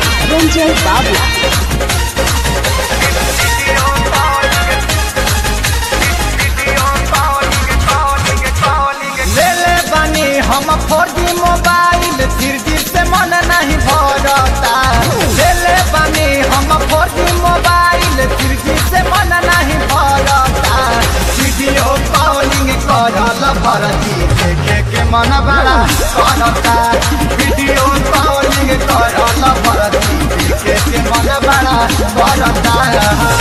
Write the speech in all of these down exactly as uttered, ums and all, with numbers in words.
Ranjay Babla. ले ले बानी हम four G mobile three G से मन नहीं भरता। ले ले बानी हम four G mobile three G से मन नहीं भरता। वीडियो कॉलिंग करल भरती देखे के मन बड़ा करता। वीडियो कॉलिंग करल भरती देखे के मन बड़ा करता।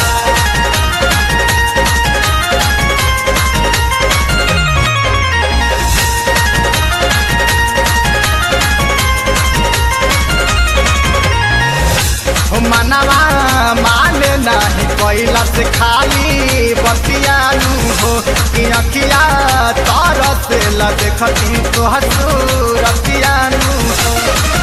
मनवा माने नहीं कैला से खाली बतियानु हो कि अखिया तर से ल देखती तो हसूरतियानु हो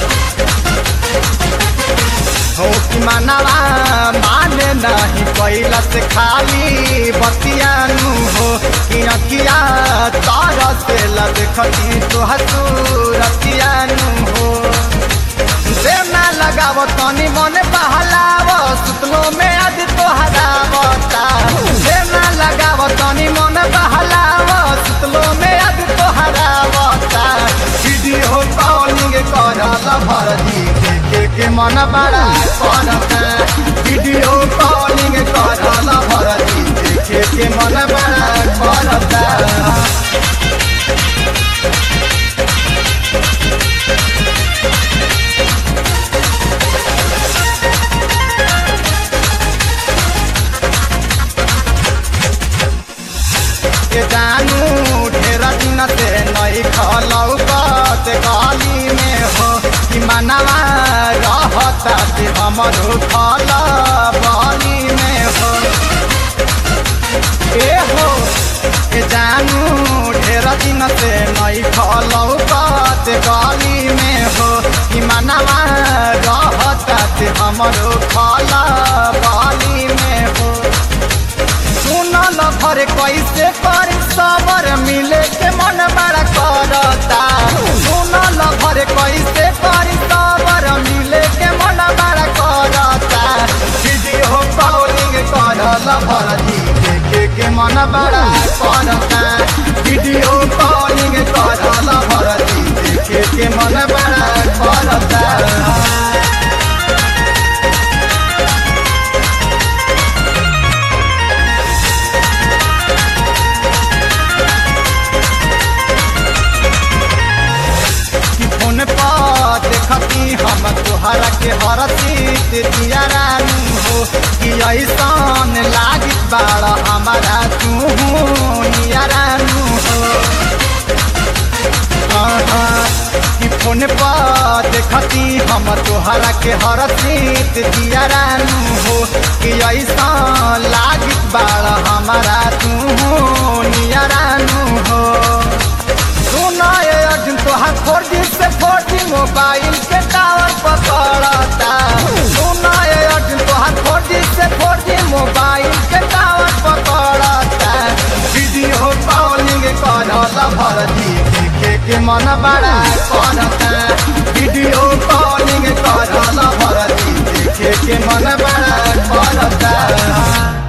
हो कि मनवा माने नहीं कैला से खाली बतियानु हो कि अखिया तर से ल देखती तो हसूरतियानु हो। देवना लगाव तनी मन बहलाव सुतलो में आज तोहरावता। देवना लगाव तनी मन बहलाव सुतलो में आज तोहरावता। वीडियो कॉलिंग करल भरती देखे के मन बड़ा करता। वीडियो कॉलिंग करल भरती देखे के मन बड़ा करता। जानू ढेर दिन से नहीं खलौकत गली में हो कि मनवा रहता से हमरो खल बली में हो। ए हो ए जानू ढेर दिन से नहीं खलौकत गली में हो कि मनवा रहता से हमरो खल बली में हो। सुनल भर कैसे कर सबर मिले के मन बड़ा करता। सुनल भर कैसे कर सबर मिले के मन बड़ा करता। वीडियो कॉलिंग करल भरती देखे के मन बड़ा करता। वीडियो कॉलिंग करल भरती देखे के मन बड़ा करता। देखती हम तोहरा के हरती दिया रानू हो कि ऐसान लागित बाड़ा हमारा तू निया रानू हो। कि फोन पर देखती हम तोहरा के हरती दिया रानू हो कि ऐसान लागित बाड़ा हमारा तू निया रानू हो। सुना ये अर्जुन तोहर फोर जी से फोर जी मोबाइल के टावर पकड़ता। सुना ये अर्जुन तोहर फोर जी से फोर जी मोबाइल के टावर पकड़ता। वीडियो कॉलिंग करल भरती देखे के मन बड़ा करता। वीडियो कॉलिंग करल भरती देखे के मन बड़ा करता।